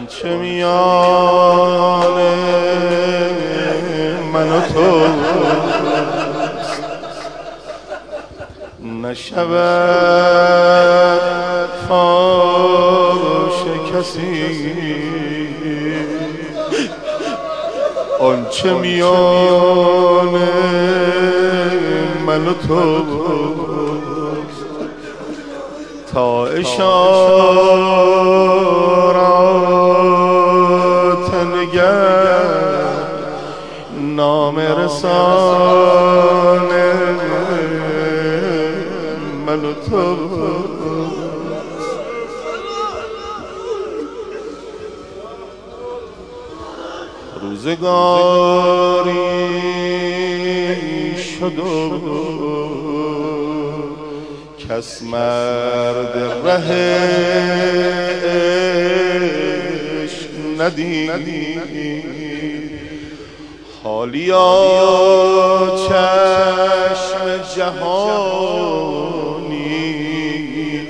آنچه میان من و تو نشود فاش کسی، آنچه میان من و تو تا اشارات نگر نام رسان من و تو روزگاری شد و کس مرد ره عشق ندید، حالیا چشم جهانی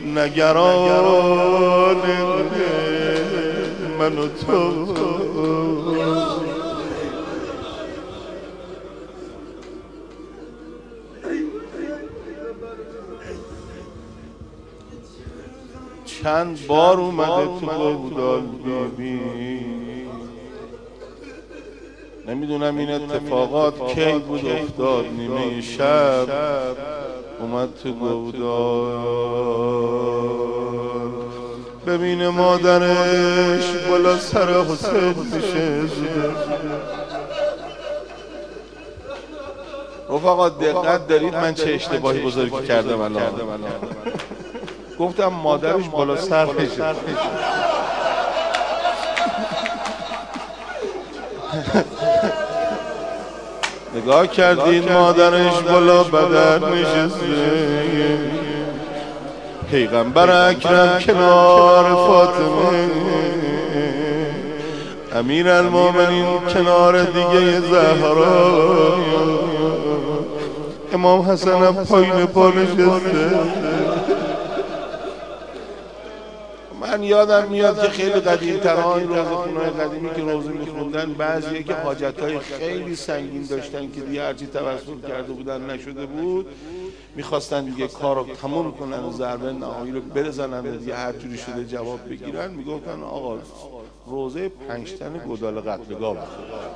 نگران من و تو چند بار اومده تو گودال بیبی، نمیدونم این اتفاقات کی بود افتاد. نیمه شب اومد تو گودال ببینه مادرش بالا سر حسین نشسته. رفقا دقت دارید من چه اشتباهی بزرگی کردم الان. گفتم مادرش بالا سر نشسته. نگاه کردید مادرش بالا بدر نشسته، پیغمبر اکرم کنار فاطمه، امیرالمومنین کنار دیگه زهرا، امام حسن هم پایین پا نشسته. من یادم میاد که خیلی قدیم‌ترها این روزخونه‌های قدیمی که روزه میخوندن بعضیه که حاجت‌های خیلی سنگین داشتن که دیگه هرچی توسل کرده بودن نشده بود، میخواستن دیگه کار رو تموم کنن و ضربه نهایی رو برزنن و دیگه هر جوری شده جواب بگیرن، میگفتن آقا روزه 5 تن گودال قتلگاه بخور.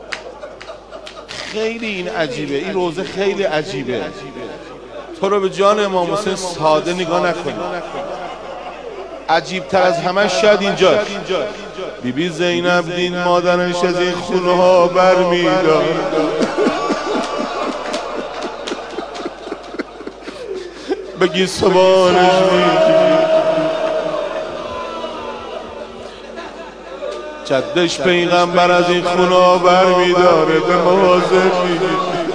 خیلی این عجیبه، این روزه خیلی عجیبه. تو رو به جان امام حسین ساده نگاه نکنی، عجیب تر از همه شاید اینجاست. بیبی زینب دین مادرش از این خونه ها برمیدار، بگی سبانش میگی، جدش پیغمبر از این خونه ها برمیداره به مواظب میگی،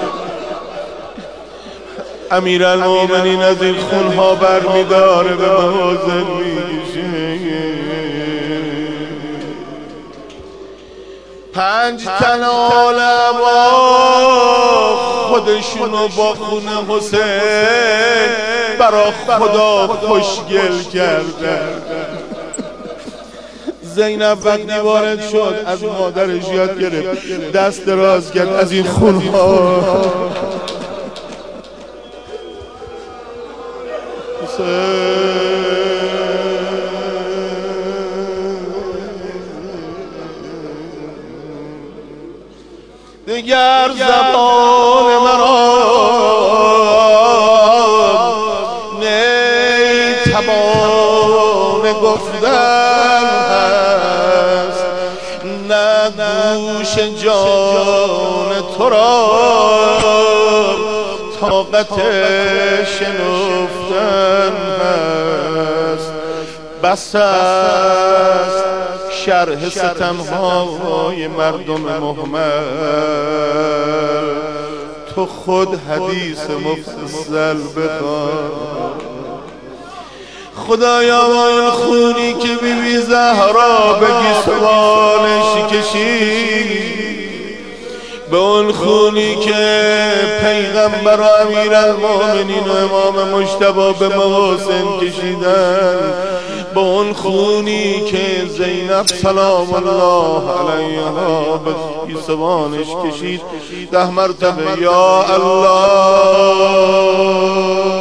امیرالمومنین از این خون ها برمیداره به مواظب میگی. 5 تن عالم خودشونو با خون حسین برا خدا خوشگل کردن. زینب وقتی وارد شد از مادرش یاد گرفت، دست دراز کرد از این خون ها دیگر زبان مرا نیتوان گفتن هست، نه گوش جان تو را طاقت شنفتن هست. بس است شرح ستمهای مردم مهمل، تو خود حدیث مفصل بخوان. خدایا با این خونی که بیبی زهرا بگی سوالش کشید، به اون خونی که پیغمبر و امیرالمومنین و امام مجتبی به محسن کشیدن، با اون خونی که زینب سلام الله علیها به گیسوانش کشید 10 مرتبه یا الله.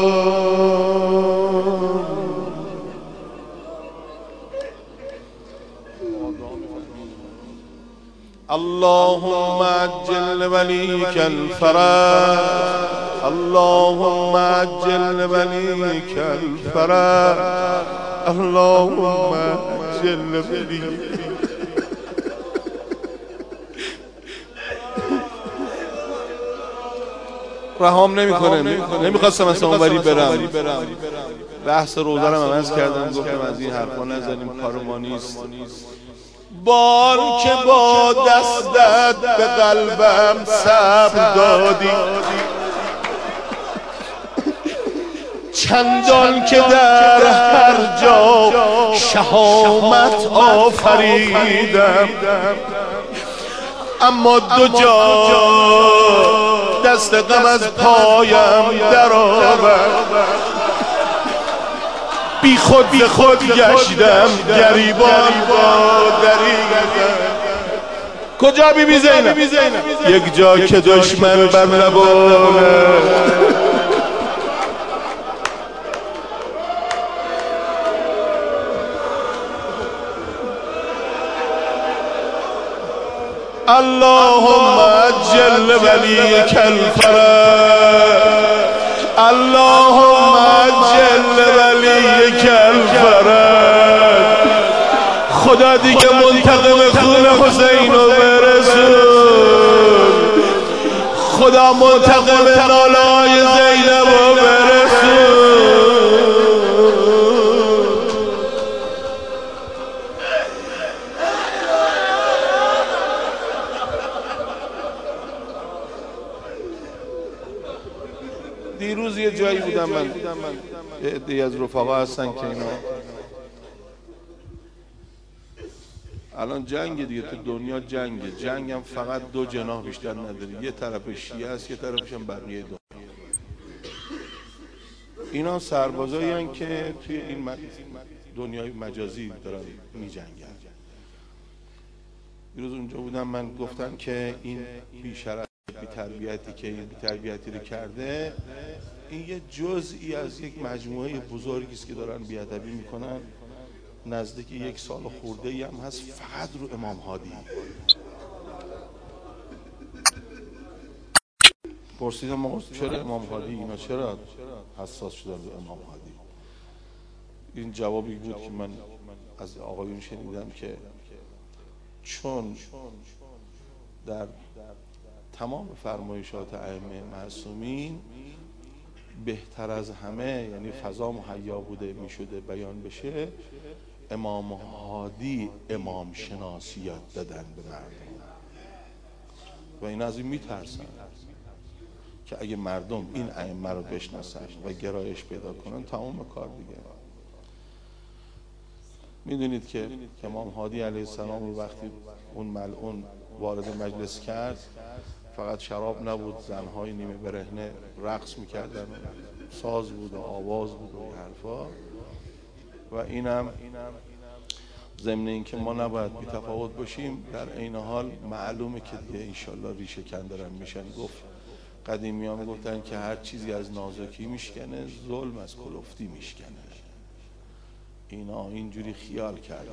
اللهم عجل لوليك الفرج، اللهم عجل لوليك الفرج، اللهم عجل لوليك. رهام نمیکنه، نمیخواستم اصلا اونوری برم. بحث روزه رو عوض کردم، گفتم از این حرفا نزنیم، کار ما نیست. بال که با دستت به قلبم صبر دادی، چندان که در هر جا شهامت آفریدم، اما 2 جا دست غم از پایم در آورد. بی خود به خود گشتم گریبان با دریدم. کجا بی بی زینب؟ یک جا که دشمن بر لبانه، اللهم عجل وليك الفرج، اللهم عجل وليك الفرج. خدا دیگه منتقم خون حسین رو برسون، خدا منتقم نالای زینب رو برسون. دیروز یه جایی بودم، من یه عده‌ای از رفقا هستن که اینا الان جنگ دیگه، تو دنیا جنگه، جنگ هم فقط 2 جناح بیشتر نداره، یه طرف شیعه است، یه طرفش هم بقیه دنیا. اینا سربازایی هستن که توی این دنیای مجازی دارن می جنگن. دیروز اونجا بودم، من گفتن که این بیشرف بی‌تربیتی که این بی‌تربیتی رو کرده، این یه جزئی از یک مجموعه بزرگی است که دارن بی‌ادبی میکنن. نزدیک 1 سال خورده‌ای هم هست فقط رو امام هادی. پرسیدم آقا چرا امام هادی، اینا چرا حساس شدن به امام هادی؟ این جوابی بود که من از آقایون شنیدم که چون در تمام فرمایشات ائمه معصومین بهتر از همه، یعنی فضا مهیا بوده میشده بیان بشه، امام هادی امام شناسی یاد دادن به مردم و این از این میترسن که اگه مردم این ائمه رو بشناسن و گرایش پیدا کنن تمام کار دیگه. میدونید که امام هادی علیه السلام رو وقتی اون ملعون وارد مجلس کرد، فقط شراب نبود، زنهای نیمه برهنه رقص میکردن، ساز بود و آواز بود و حرفا. و اینم ضمن این که ما نباید بی‌تفاوت باشیم، در عین حال معلومه که دیگه انشالله ریشه کن دارن میشن. گفت قدیمیان گفتن که هر چیزی از نازکی میشکنه ظلم از کلفتی میشکنه. اینا اینجوری خیال کردن.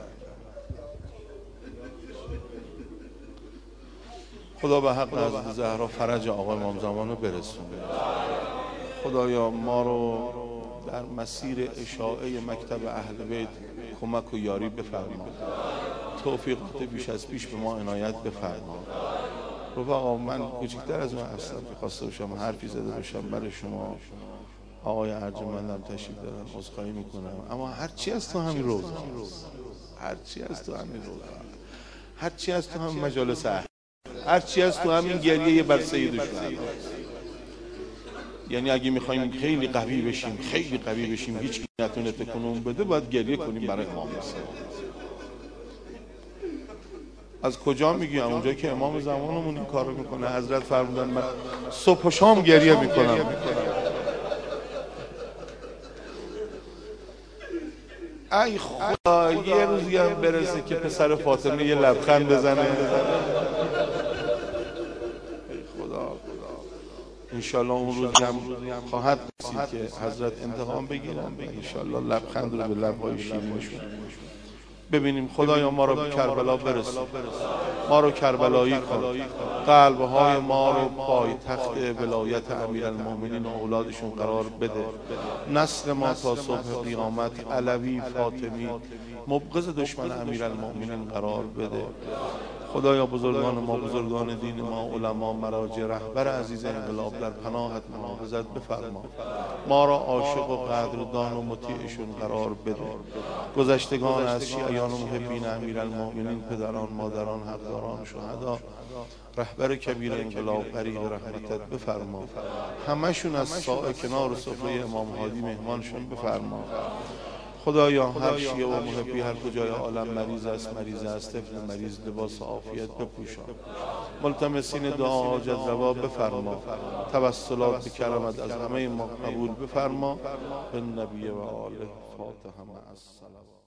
خدا به حق حضرت زهرا فرج آقا امام زمان رو برسونه. خدایا ما رو در مسیر اشاعه مکتب اهل بیت کمک و یاری بفرما، توفیقات بیش از پیش به ما عنایت بفرما. رفقا من کوچکتر از اون هستم که خواسته باشم حرفی زده باشم برای شما. آقای ارجمندم تشریف دارن، عذرخواهی میکنم، اما هرچی از تو همین روزا، هرچی از تو همین روزا، هرچی از تو همین مجالس اهل، هرچی از تو همین گریه بر سید شهدا. یعنی اگه میخوایم خیلی قوی بشیم، خیلی قوی بشیم، هیچ کی نتونه تکونمون بده، باید گریه کنیم برای امام حسین. از کجا میگی؟ اونجا که امام زمانمون این کارو میکنه. حضرت فرمودن من صبح و شام گریه میکنم. ای خدا یه روزی هم برسه که پسر فاطمه یه لبخند بزنه. ای خدا انشالله اون روز هم خواهد رسید که حضرت انتقام بگیرن و انشالله لبخند رو به لبهای شیرینشون ببینیم. خدایا ما رو به کربلا برسون، ما رو کربلایی کن، قلبهای ما رو پایتخت ولایت امیرالمومنین و اولادشون قرار بده. نسل ما تا صبح قیامت علوی فاطمی مبغض دشمن امیرالمومنین قرار بده. خدایا بزرگان ما، بزرگان دین ما، علما، مراجع، رهبر عزیز انقلاب در پناهت محافظت بفرما. ما را عاشق و قدردان و مطیعشون قرار بده. گذشتگان از شیعیان و محبین امیرالمومنین، پدران، مادران، حقداران، شهدا، رهبر کبیر انقلاب غریق رحمتت بفرما. همشون از سایه کنار سفره امام هادی مهمانشون بفرما. خدایا هر شیعه و محبی هر کجای عالم مریض است، طفل مریض لباس عافیت بپوشان. ملتمسین دعا حاجت روا بفرما. توسلات به کرمت از همه ما قبول بفرما. به نبی و آله فاتحه مع الصلوات.